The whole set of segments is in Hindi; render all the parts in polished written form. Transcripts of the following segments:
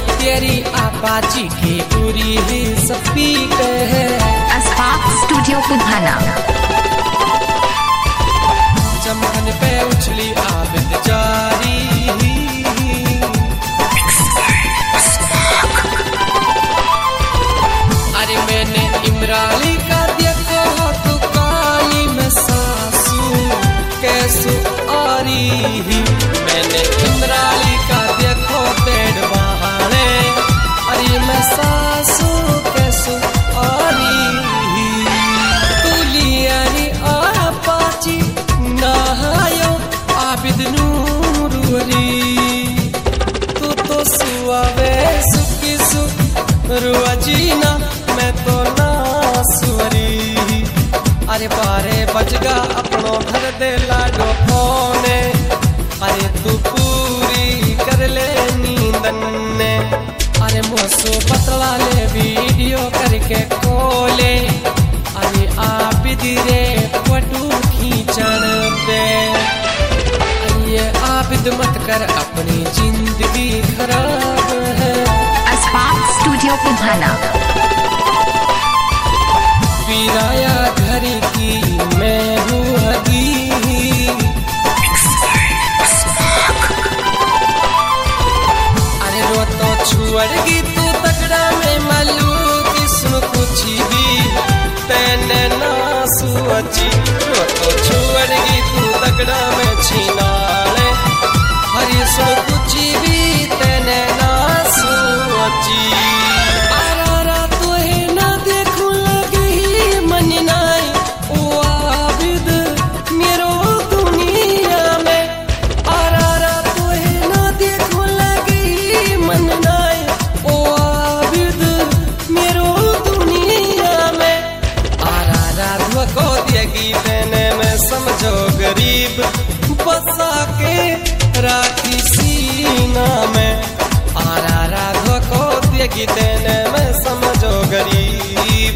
तेरी अपाची की पूरी ही स्पीकर है। अस्पाक स्टूडियो कुधाना। चमन पे उछली आबिद जारी, अरे मैंने इमराली का देखो तो काली में सासू कैसू आरी, मैंने इमराली का देखो पेड़ बहाने, अरे मैं सासू कैसू आरी। तुलियारी आपाची नहायो आबिद नूरुरी, तू तो सुआवे सुखी सु रुआजीना मैं तो ना सुवरी। अरे बारे बजगा अपनो घर दे लाडो फोने, अरे तू पूरी कर ले नींदन ने। अरे मोसो पतला ले वीडियो करके कोले, अरे आबिद रे फोटो खींचन दे। ये आबिद मत कर अपनी जिंदगी खराब है। अस्पाक स्टूडियो कुधाना। पीराया घर की मैं हूँ हगी, अरे रो तो छुअड़गी तू तगड़ा में मालू की सुन कुछ भी तेने ना सुअची। रो तो छुअड़गी तू तगड़ा में छीनाले, हरी सुन कुछ भी तेने ना सुअची। समझो गरीब बसा के राखी सीना में, आरा राधो को देगी देने में समझो गरीब।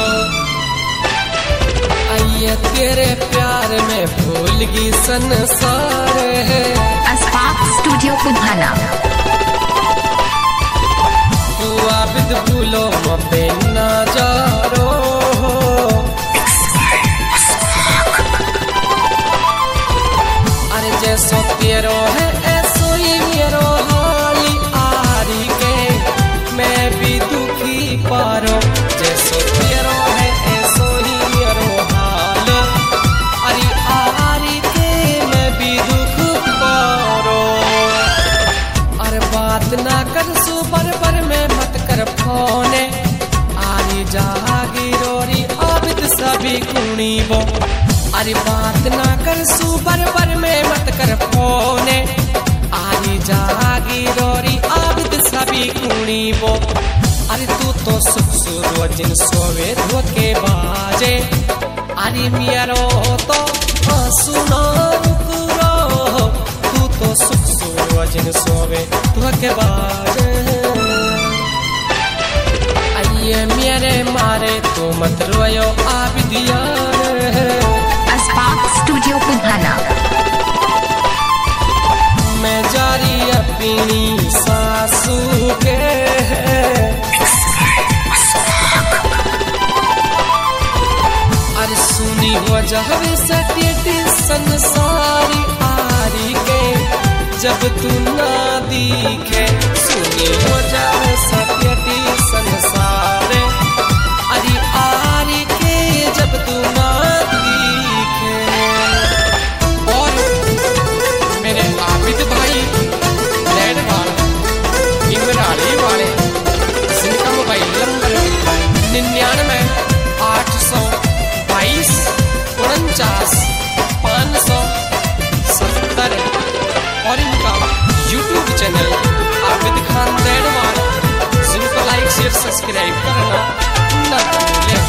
आइए तेरे प्यार में भूलगी संसार है। अस्पाक स्टूडियो कुधाना। तू आबिद भूलो मबे ना जारो, जैसो तेरो है ऐसो ही मेरो हाली, आरी के मैं भी दुखी पारो। जैसो तेरो है ऐसो ही मेरो हाल, अरे आरी के मैं भी दुख पारो। अरे बात ना कर सुबर पर में मत कर फोने, आरी जागी रोरी आबिद सभी कुणी वो। अरे बात ना कर सुबर पर में मत कर फोने, आरी जागी रोरी आबिद सभी कुणी वो। अरे तू तो सुख रोजिन सोवे धोके बाजे, अरे मियारो तो सुनो रुको, तू तो सुख रोजिन सोवे धोके बाजे। आइए मेरे मारे तू मत रोयो आबिद यार। अस्पाक स्टूडियो कुधाना। मैं जारी अपनी सासू के, अरे सुनी हो जावे सटेटी संसारी आरी के, जब तू ना दिखे सुनी हो जावे सटेटी संसारे, अरे आरी के जब तू ना दिखे। और मेरे आबिद भाई लैंडमार्क इमराली वाले, जिनका मोबाइल नंबर 99 822 49 570 और इनका YouTube channel Abid Khan landmark, जिनको लाइक शेयर सब्सक्राइब करना न भूलें।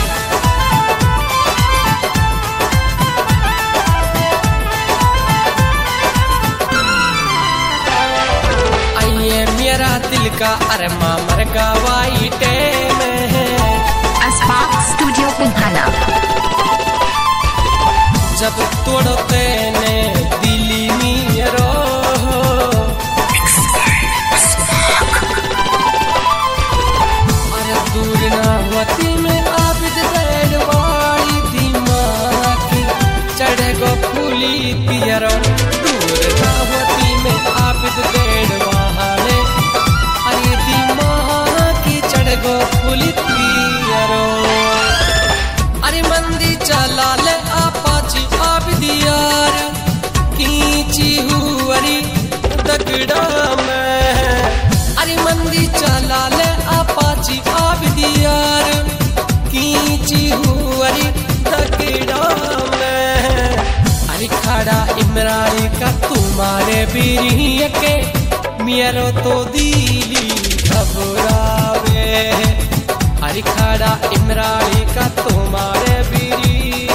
मेरा दिल का अरमा मर गवाई में है। अस्पाक स्टूडियो कुधाना। जब तोड़ते ने दिली मेरो, तुम्हारे बीरी के मेरो तो दिली घबरावे हरी खाड़ा इमराली का तुम्हारे बीरी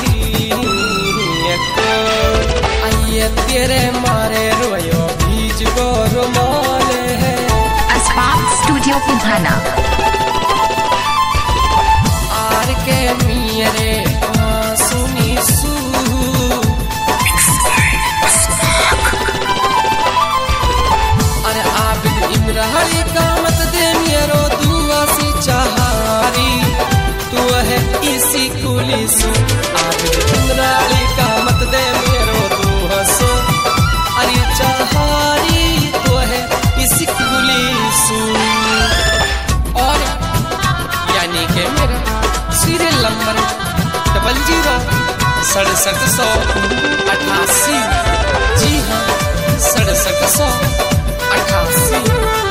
आइए तेरे मारे रोयो भीज गो रुमाले है अस्पाक स्टूडियो पुधाना आर के मेरे सुनी सू अरे आबिद इमराली का मत दे मेरो दुआ सी चाहारी तू है इसी कुलिसु आबिद इमराली का मत दे मेरो दुआ सो अरे चाहारी तू है इसी कुलिसु और यानी के मेरा सीरियल नंबर 006788 जी हाँ 6788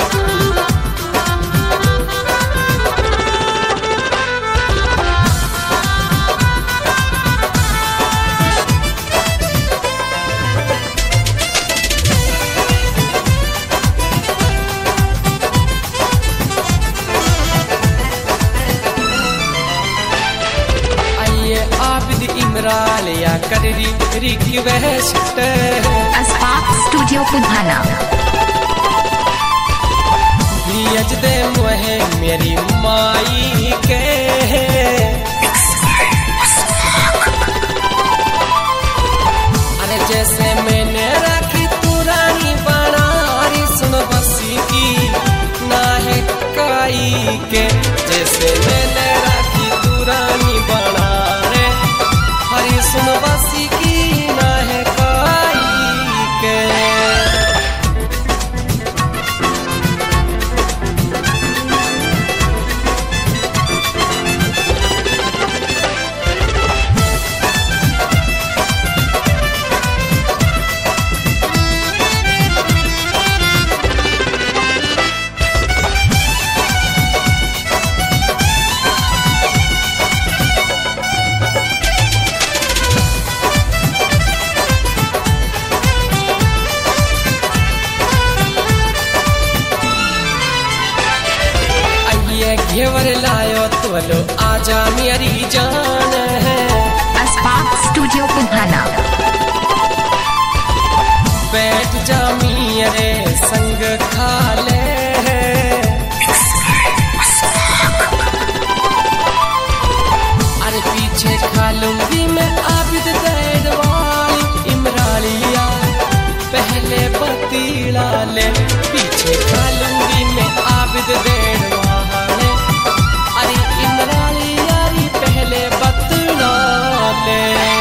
इमरालिया कर रिक्वेस्ट अस्पाक स्टूडियो पुधाना भेज दे मुहे मेरी माई के अरे जैसे मैंने रखी तू रानी बनारी सुन बसी की ना है काई के जैसे मैंने रखी तू रानी बना हरी सुन बसी की ना है काई के घेवर लायो तोलो आजा मेरी जान है अस्पाक स्टूडियो पुधाना बैठ जा मेरे संग खा ले अरे पीछे खा लूंगी मैं आबिद दैडवाली इमरालिया पहले पतीला ले पीछे खा लूंगी मैं आबिद दैडवाली अरे इमराली यारी पहले बतला ले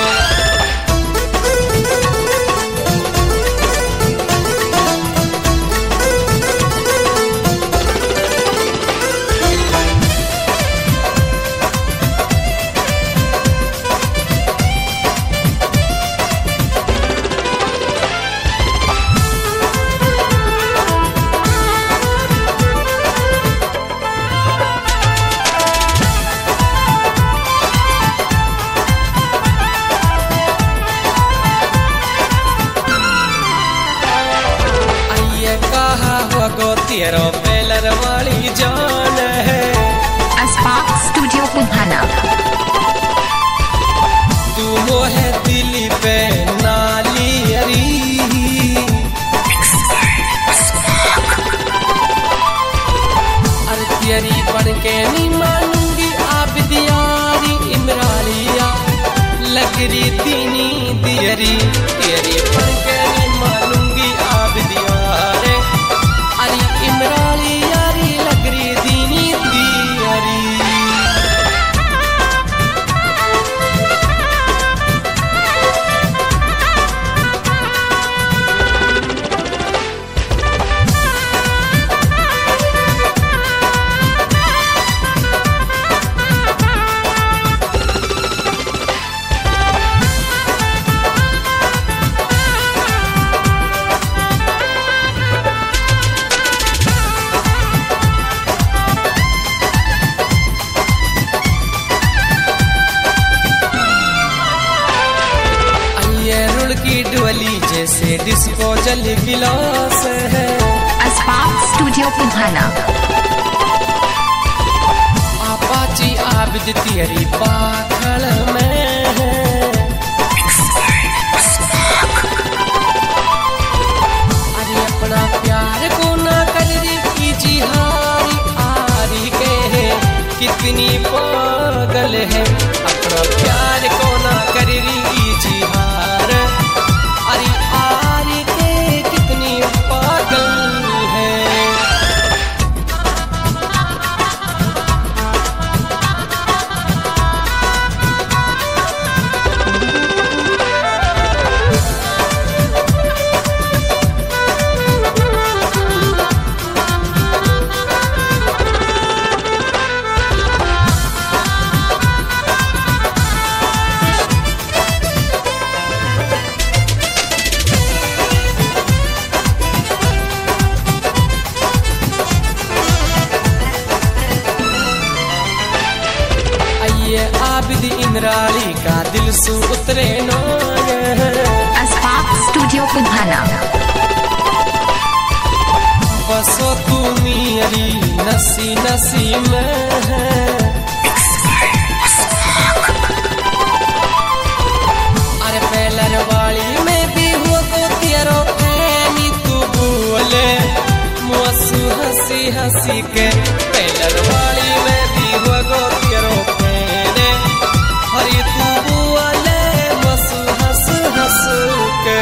तेरो पेलर वाली जान है अस्पाक स्टूडियो पुधाना तू मोहे दिली पे नाली अरी अरे तेरी बन के नहीं मानूंगी आबिद यारी इमरालिया लगरी दीनी दियरी तेरी बन के नहीं मानूंगी आबिद यारे अरे इमराली यारी लगरी दीनी दियरी किसको जली गिलास है। अस्पाक स्टूडियो पुधाना। आपाची आबिद तेरी पाखड़ में है। अरे अपना प्यार को ना कर कीजी हारी आरी के है कितनी पागल है। अपना प्यार को ना कर कीजी हार अरे आरी के कितनी पागल है। आबिद इंद्राली का दिल सु उतरे नो। अस्पाक स्टूडियो पुधाना। बसो तू मेरी नसी नसी में है। अरे पहलर वाली में भी हुआ को तेरो प्रेमी तू बोले मुआसू हंसी हंसी के। पहलर वाली में भी हुआ को तेरो हरी तू बुआले मस हंस हंस के।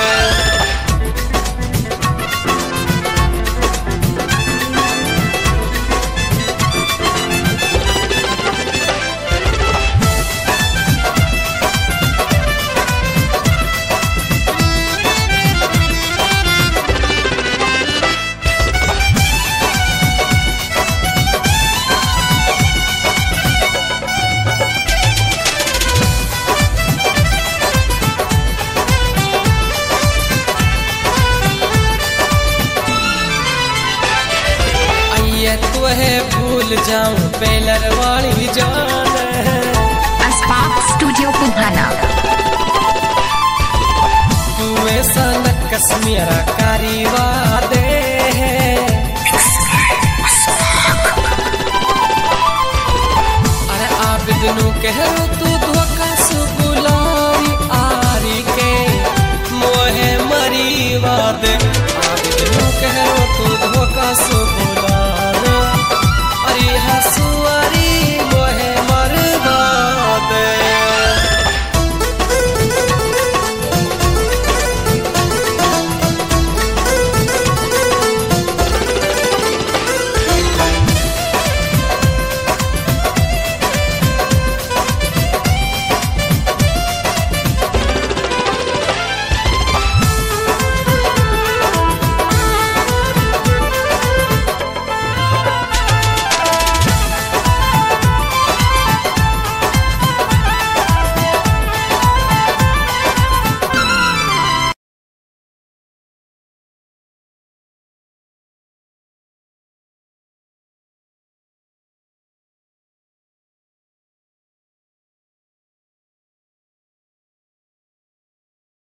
तो है भूल जाऊं पेलर वाली जान है। अस्पाक स्टूडियो पुधाना। तू ऐसा न कस मेरा कारी वादे